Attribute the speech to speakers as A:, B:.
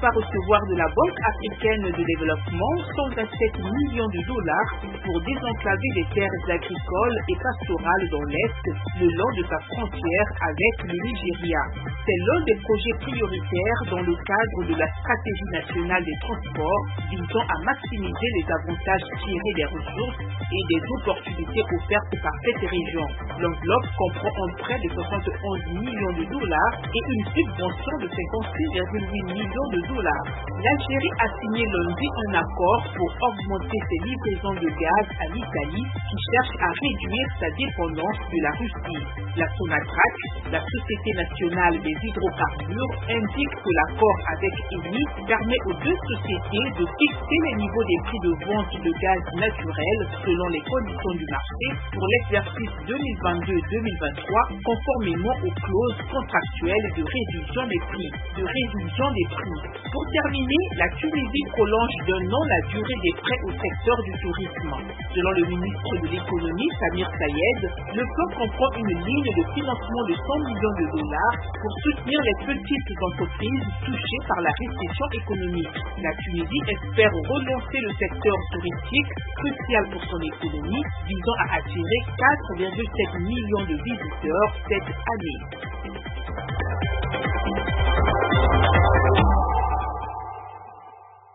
A: pas recevoir de la Banque africaine de développement 127 millions de dollars pour désenclaver les terres agricoles et pastorales dans l'Est, le long de sa frontière avec le Nigeria. C'est l'un des projets prioritaires dans le cadre de la stratégie nationale des transports visant à maximiser les avantages tirés des ressources et des opportunités offertes par cette région. L'enveloppe comprend un prêt de 71 millions de dollars et une subvention de 56,8 millions de dollars. L'Algérie a signé lundi un accord pour augmenter ses livraisons de gaz à l'Italie qui cherche à réduire sa dépendance de la Russie. La Sonatrach, la Société nationale des hydrocarbures, indique que l'accord avec Eni permet aux deux sociétés de fixer les niveaux des prix de vente de gaz naturel selon les conditions du marché pour l'exercice 2022-2023 conformément aux clauses contractuelles de réduction des prix. Pour terminer, la Tunisie prolonge d'un an la durée des prêts au secteur du tourisme. Selon le ministre de l'économie Samir Sayed, le plan comprend une ligne de financement de 100 millions de dollars pour soutenir les petites entreprises touchées par la récession économique. La Tunisie espère relancer le secteur touristique, crucial pour son économie, visant à attirer 4,7 millions de visiteurs cette année.